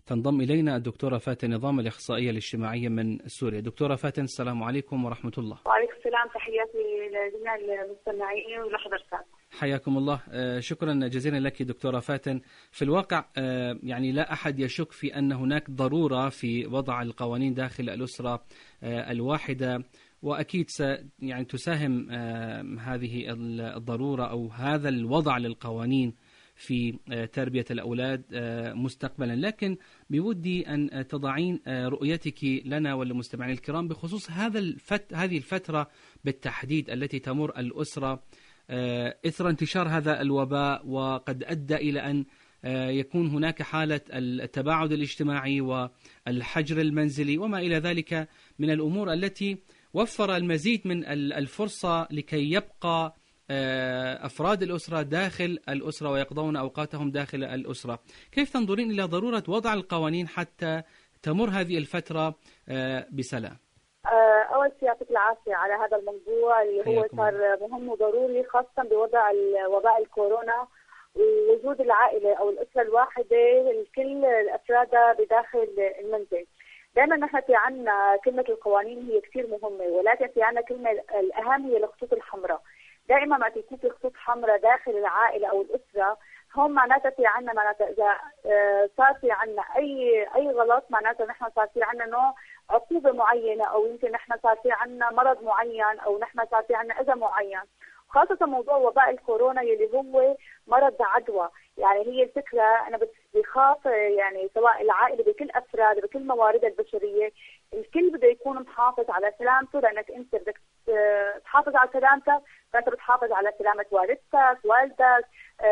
تنضم إلينا الدكتورة فاتن نظام، الإخصائية الاجتماعية من سوريا. دكتورة فاتن، السلام عليكم ورحمة الله. وعليكم السلام، تحياتي لجميع المستمعين ولحضرتك. حياكم الله. شكرا جزيلا لك دكتورة فاتن. في الواقع يعني لا أحد يشك في أن هناك ضرورة في وضع القوانين داخل الأسرة الواحدة، وأكيد يعني تساهم هذه الضرورة أو هذا الوضع للقوانين في تربية الأولاد مستقبلا. لكن بودي أن تضعين رؤيتك لنا وللمستمعين الكرام بخصوص هذه الفترة بالتحديد التي تمر الأسرة إثر انتشار هذا الوباء، وقد أدى إلى أن يكون هناك حالة التباعد الاجتماعي والحجر المنزلي وما إلى ذلك من الأمور التي وفر المزيد من الفرصة لكي يبقى أفراد الأسرة داخل الأسرة ويقضون أوقاتهم داخل الأسرة. كيف تنظرين إلى ضرورة وضع القوانين حتى تمر هذه الفترة بسلام؟ أول شيء يعطيك العافية على هذا الموضوع اللي هو صار مهم وضروري، خاصة بوضع وباء الكورونا ووجود العائلة أو الأسرة الواحدة الكل أفرادها بداخل المنزل. دائما نحن في عنا كلمة القوانين هي كثير مهمة، ولكن في عنا كلمة الأهم هي الخطوط الحمراء. دائما ما تكون في خطوط حمراء داخل العائلة أو الأسرة، هم معناتها في عنا إذا صار في عنا أي غلط، معناتها نحن صار في عنا نوع عقوبة معينة، أو يمكن نحن صار في عنا مرض معين، أو نحن صار في عنا أذى معين. خاصة موضوع وباء الكورونا يلي هو مرض عدوى. يعني هي الفكرة أنا بخاف يعني سواء العائلة بكل أفراد بكل مواردها البشرية، الكل بده يكون محافظ على سلامته، لأنك أنت بدك تحافظ على سلامتك فأنت بتحافظ على سلامة والدتك، والدك،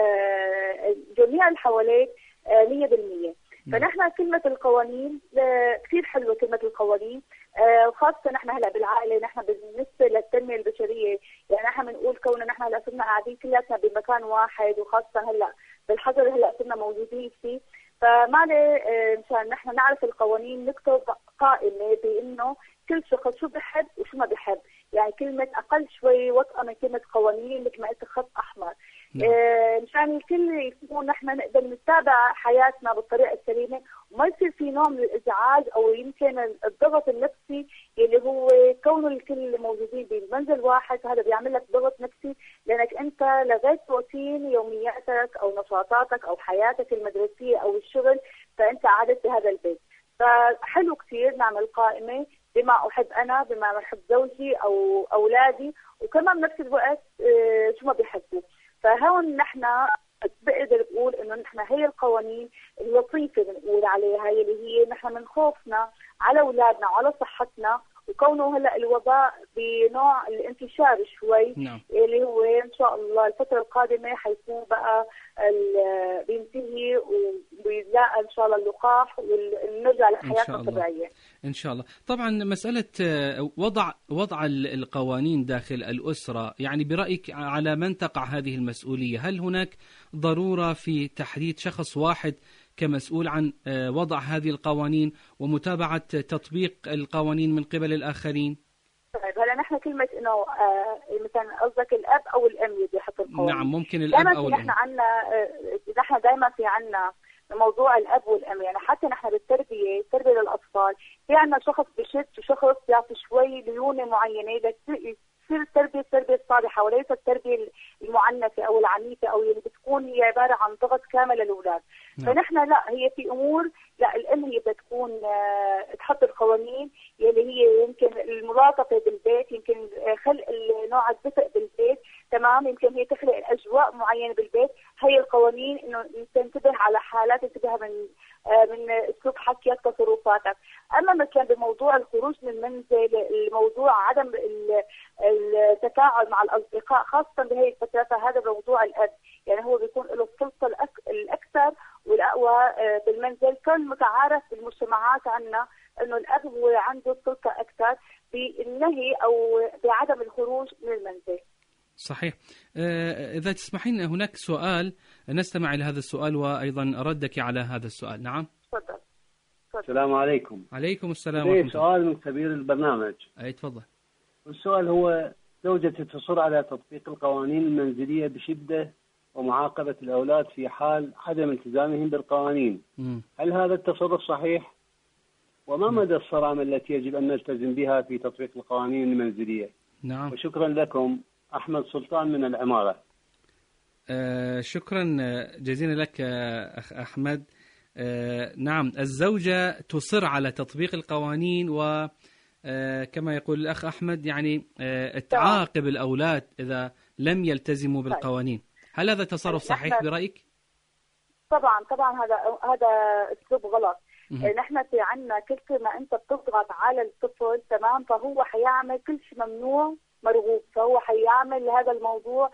جميع اللي حواليك 100%. فنحن كلمة القوانين كثير حلوة، كلمة القوانين وخاصة نحن هلا بالعائلة، نحن بالنسبة للتنمية البشرية يعني نحن بنقول كوننا نحن هلا صرنا قاعدين كلاتنا بمكان واحد، وخاصة هلا بالحظر هلا صرنا موجودين فيه، فمعنى مشان نحن نعرف القوانين نكتب قائمة بأنه كل شخص شو بحب وشو ما بحب. يعني كلمة أقل شوي وطأة من كلمة قوانين مثل ما قلت خط أحمر، مشان الكل يكون نحن نقدر نتابع حياتنا بالطريقة السليمة، وما يصير في نوع من الإزعاج أو يمكن الضغط النفسي اللي هو كونه الكل موجودين بمنزل واحد. هذا بيعمل لك ضغط نفسي، لأنك أنت لغيت روتين يومياتك أو نشاطاتك أو حياتك المدرسية أو الشغل، فأنت قعدت بهذا البيت. فحلو كثير نعمل قائمة بما أحب أنا، بما أحب زوجي أو أولادي، وكمان بنفس الوقت شو ما بيحبوا. فهون نحن بقدر بقول إنه نحن هي القوانين اللطيفة بنقول عليها، اللي هي نحن من خوفنا على أولادنا وعلى صحتنا، وكونه هلا الوباء بنوع الانتشار شوي اللي هو ان شاء الله الفتره القادمه حيكون بقى بينتهي وبيلاقى ان شاء الله اللقاح ونرجع لحياتنا الطبيعيه ان شاء الله. طبعا مساله وضع القوانين داخل الاسره، يعني برايك على من تقع هذه المسؤوليه؟ هل هناك ضروره في تحديد شخص واحد كمسؤول عن وضع هذه القوانين ومتابعة تطبيق القوانين من قبل الآخرين؟ طيب هلا نحن كلمة إنه مثلا قصدك الأب أو الأم اللي بيحط القوانين؟ نعم ممكن الأب أو الأم. نحن دائما في عنا موضوع الأب والأم، يعني حتى نحن بالتربية للأطفال في عنا شخص بشد وشخص يعطي شوي ليونة معينة تصير التربية الصالحة، وليس التربية المعنفة أو العنيفة أو اللي بتكون هي عبارة عن ضغط كامل للأولاد. فنحن لا، هي في أمور لا الأم هي بتكون تحط القوانين يلي هي يمكن الملاطفة بالبيت، يمكن خلق نوع الدفء بالبيت، تمام، يمكن هي تخلق أجواء معينة بالبيت. هي القوانين إنه تنتبه على حالات، تنتبه من أسلوب حكيك تصرفاتك. أما مثلا بموضوع الخروج من المنزل، الموضوع عدم التفاعل مع الأصدقاء خاصة بهي الفترة، فهذا موضوع الأب، يعني هو بيكون له السلطة الأكثر والأقوى بالمنزل. كل متعارف بالمجتمعات عنا إنه الأب هو عنده السلطة أكثر بالنهي أو بعدم الخروج من المنزل. صحيح. إذا تسمحين هناك سؤال نستمع إلى هذا السؤال وأيضا ردك على هذا السؤال. نعم تفضل. السلام عليكم. عليكم السلام ورحمة الله. سؤال من خبير البرنامج. أي تفضل. السؤال هو: زوجتي تصر على تطبيق القوانين المنزلية بشدة ومعاقبة الأولاد في حال عدم التزامهم بالقوانين. هل هذا التصرف صحيح؟ وما مدى الصرامة التي يجب أن نلتزم بها في تطبيق القوانين المنزلية؟ نعم. وشكرا لكم. أحمد سلطان من العمارة. شكرا جزيلا لك أخ أحمد. نعم، الزوجة تصر على تطبيق القوانين، وكما يقول الأخ أحمد يعني تعاقب الأولاد إذا لم يلتزموا بالقوانين. هل هذا تصرف صحيح برأيك؟ طبعا هذا أسلوب غلط. نحن في عنا كل ما أنت بتضغط على الطفل تمام فهو حيعمل كل شيء ممنوع مرغوب، فهو حيعمل هذا الموضوع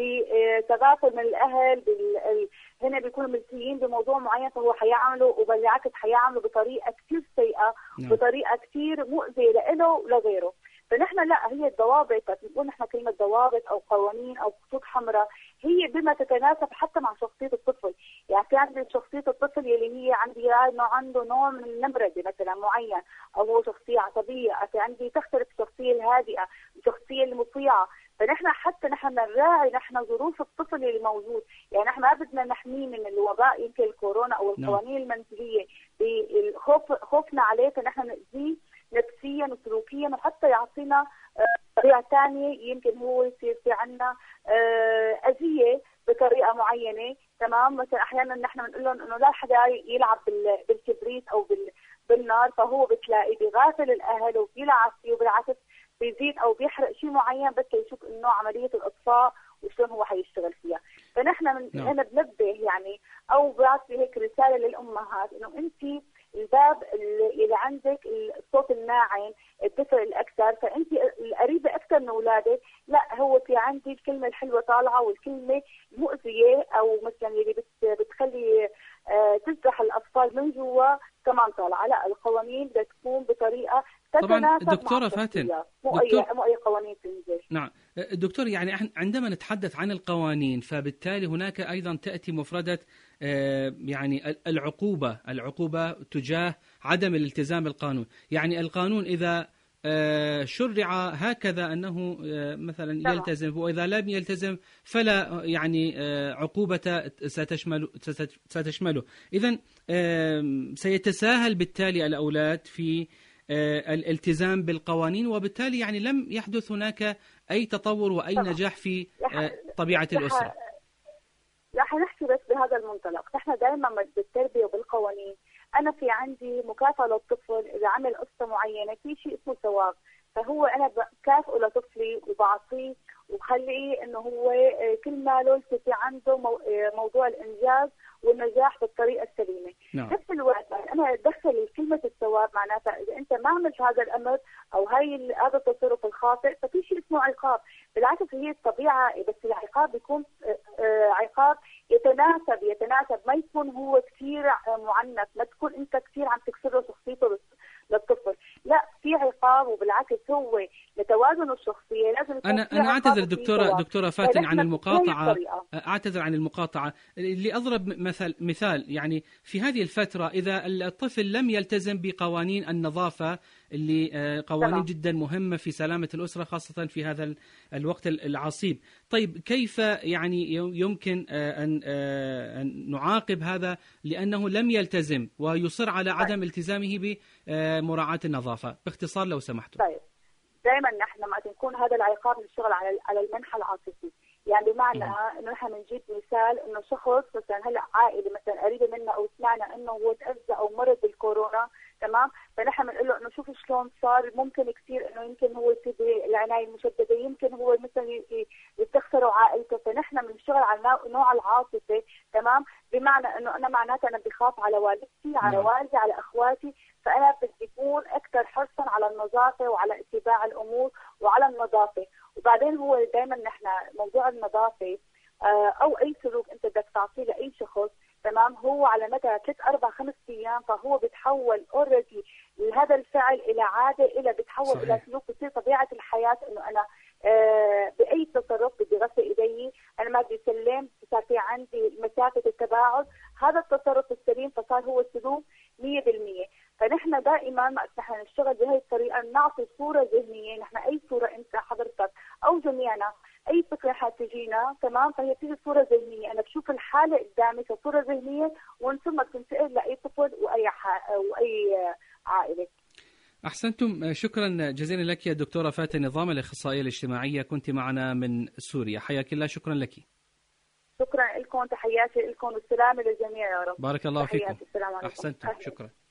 بتغافل من الأهل هنا بيكونوا ملتهيين بموضوع معين، فهو حيعمله وبالعكس حيعمله بطريقة كثير سيئة، بطريقة كثير مؤذية له ولغيره. فنحن لا، هي الضوابط، بنقول نحن كلمة ضوابط أو قوانين أو خطوط حمراء هي بما تتناسب حتى مع شخصية الطفل. يعني في عندي شخصية الطفل اللي هي عنده نوع من النمردة مثلا معين، أو هو شخصية عصبية، في عندي تختلف الشخصية الهادئة، الشخصية المطيعة. فنحن حتى نحن نراعي نحن ظروف الطفل اللي موجود. يعني نحن ما بدنا نحميه من الوباء يمكن الكورونا أو القوانين المنزلية خوفنا عليه، فنحن نأذيه نفسيا وسلوكيا، وحتى يعطينا طريقة ثانية يمكن هو يصير في عنا أذية بطريقة معينة. تمام، مثلا أحيانا نحن بنقول لهم إنه لا حدا يلعب بالكبريت أو بالنار، فهو بتلاقي بغافل الأهل وبيلعب فيه وبالعكس بيزيد أو بيحرق شيء معين بس يشوف إنه عملية الإطفاء وشلون هو حيشتغل فيها. فنحن هنا بنبه يعني أو بعطي هيك رسالة للأمهات إنه أنت الباب اللي عندك الصوت الناعم، الدفء الأكثر، فأنت القريبة أكثر من أولادك. لا، هو في عندي الكلمة الحلوة طالعة والكلمة المؤذية أو مثلا اللي بتخلي تجرح الأطفال من جوا كمان طالعة. لا، القوانين بدها تكون بطريقة طبعا دكتورة فاتن، مو أي قوانين تنزل. نعم دكتور، يعني عندما نتحدث عن القوانين فبالتالي هناك أيضا تأتي مفردة يعني العقوبة تجاه عدم الالتزام بالقانون. يعني القانون إذا شرع هكذا أنه مثلا يلتزم، وإذا لم يلتزم فلا يعني عقوبة ستشمله. إذن سيتساهل بالتالي الأولاد في الالتزام بالقوانين، وبالتالي يعني لم يحدث هناك أي تطور وأي نجاح في طبيعة الأسرة. رح نحكي بس بهذا المنطلق. نحن دائما بالتربية وبالقوانين أنا في عندي مكافأة للطفل إذا عمل قصة معينة، في شيء اسمه ثواب، فهو أنا بكافئه لطفلي وبعطيه وبخليه إنه هو كل ما له في عنده موضوع الإنجاز والنجاح بالطريقة السليمة. نفس الوقت أنا أدخل كلمة الثواب، معناتها إذا أنت ما عملت هذا الأمر أو هذا التصرف الخاطئ ففي شيء اسمه عقاب. بالعكس هي الطبيعة، بس العقاب بيكون عقاب يتناسب، ما يكون هو كثير معنف، ما تكون أنت كثير عم تكسر له شخصيته للطفل. لا، في عقاب، وبالعكس هو لتوازن الشخصية لازم يكون. أنا أعتذر دكتورة فاتن عن المقاطعة، أعتذر عن المقاطعة. لأضرب مثال يعني في هذه الفترة إذا الطفل لم يلتزم بقوانين النظافة اللي قوانين جدا مهمة في سلامة الأسرة خاصة في هذا الوقت العصيب، طيب كيف يعني يمكن أن نعاقب هذا لأنه لم يلتزم ويصر على عدم التزامه بمراعاة النظافة؟ باختصار لو سمحتوا. طيب دائما نحن ما نكون هذا العقاب نشتغل على المنحى العاطفي. يعني بمعنى انه نحن بنجيب مثال انه شخص مثلا هلا عائله مثلا قريبه منا او سمعنا انه هو تاذى او مرض بالكورونا، تمام، فنحن بنقول له انه شوف شلون صار، ممكن كثير انه يمكن هو يصير بالعنايه المشدده، يمكن هو مثلا يستخسروا عائلته. فنحن بنشتغل على نوع العاطفه، تمام، بمعنى انه انا معناتها انا بخاف على والدتي، على والدي، على اخواتي، فانا بدي اكون اكثر حرصا على النظافه وعلى اتباع الامور وعلى النظافه. وبعدين هو دائما نحن موضوع النظافه او اي سلوك انت بدك تعطيه لاي شخص، تمام، هو على مدى 3 4 5 ايام فهو بتحول اوريدي هذا الفعل الى عاده، الى بتحول صحيح. الى سلوك، بتصير طبيعه الحياه انه انا باي تصرف بدي غسل ايدي، انا ما بدي سلم، صار في عندي مسافه التباعد، هذا التصرف السليم فصار هو سلوك 100%. فنحن دائما ما نحن نشتغل بهي الطريقه، نعطي صوره ذهنيه، نحن اي صوره انت حضرتك او جميعنا اي فكره حتجينا تمام، فهي بتيجي صوره ذهنيه، انا بشوف الحاله قدامي كصوره ذهنيه ومن ثم بتنتقل لاي طفل واي عائله. أحسنتم، شكرا جزيلا لك يا دكتورة فاتن نظام، الأخصائية الاجتماعية، كنت معنا من سوريا، حياك الله، شكرا لك. شكرا لكم، تحياتي لكم والسلامة للجميع يا رب. بارك الله فيكم. السلام عليكم. أحسنتم، شكرا.